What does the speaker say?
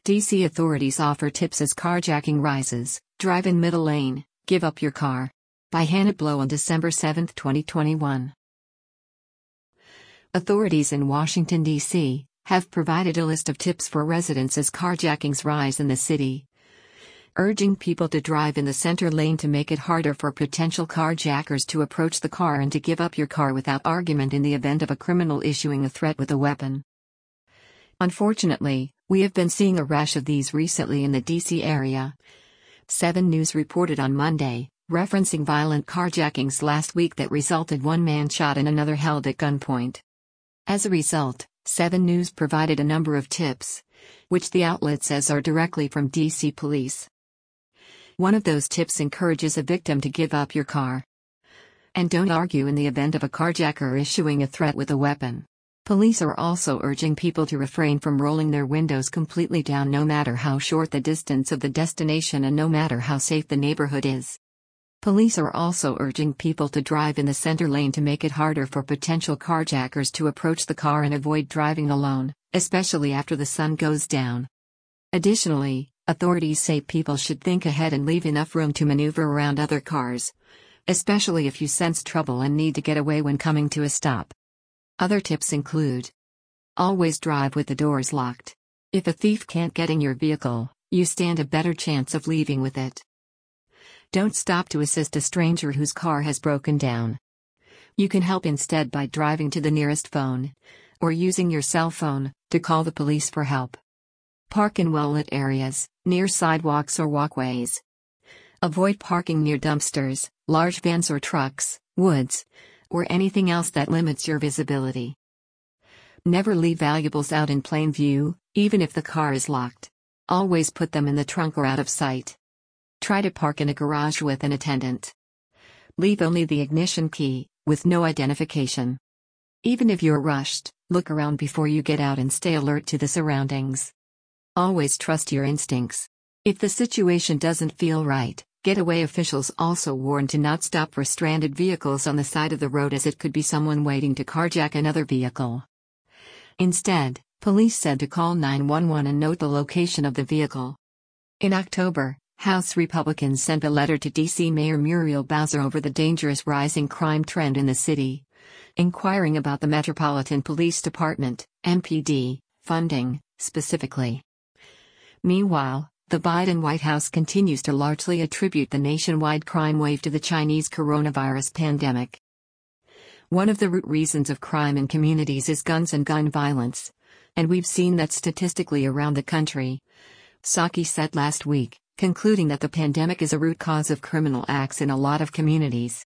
DC authorities offer tips as carjacking rises. Drive in middle lane, give up your car. By Hannah Blow on December 7, 2021. Authorities in Washington, D.C., have provided a list of tips for residents as carjackings rise in the city, urging people to drive in the center lane to make it harder for potential carjackers to approach the car and to give up your car without argument in the event of a criminal issuing a threat with a weapon. Unfortunately, we have been seeing a rash of these recently in the D.C. area. 7 News reported on Monday, referencing violent carjackings last week that resulted one man shot and another held at gunpoint. As a result, 7 News provided a number of tips, which the outlet says are directly from D.C. police. One of those tips encourages a victim to give up your car. And don't argue in the event of a carjacker issuing a threat with a weapon. Police are also urging people to refrain from rolling their windows completely down no matter how short the distance of the destination and no matter how safe the neighborhood is. Police are also urging people to drive in the center lane to make it harder for potential carjackers to approach the car and avoid driving alone, especially after the sun goes down. Additionally, authorities say people should think ahead and leave enough room to maneuver around other cars, especially if you sense trouble and need to get away when coming to a stop. Other tips include: always drive with the doors locked. If a thief can't get in your vehicle, you stand a better chance of leaving with it. Don't stop to assist a stranger whose car has broken down. You can help instead by driving to the nearest phone, or using your cell phone, to call the police for help. Park in well-lit areas, near sidewalks or walkways. Avoid parking near dumpsters, large vans or trucks, woods, or anything else that limits your visibility. Never leave valuables out in plain view, even if the car is locked. Always put them in the trunk or out of sight. Try to park in a garage with an attendant. Leave only the ignition key, with no identification. Even if you're rushed, look around before you get out and stay alert to the surroundings. Always trust your instincts. If the situation doesn't feel right, Getaway officials also warn to not stop for stranded vehicles on the side of the road, as it could be someone waiting to carjack another vehicle. Instead, police said to call 911 and note the location of the vehicle. In October, House Republicans sent a letter to D.C. Mayor Muriel Bowser over the dangerous rising crime trend in the city, inquiring about the Metropolitan Police Department, MPD, funding, specifically. Meanwhile, the Biden White House continues to largely attribute the nationwide crime wave to the Chinese coronavirus pandemic. One of the root reasons of crime in communities is guns and gun violence, and we've seen that statistically around the country, Psaki said last week, concluding that the pandemic is a root cause of criminal acts in a lot of communities.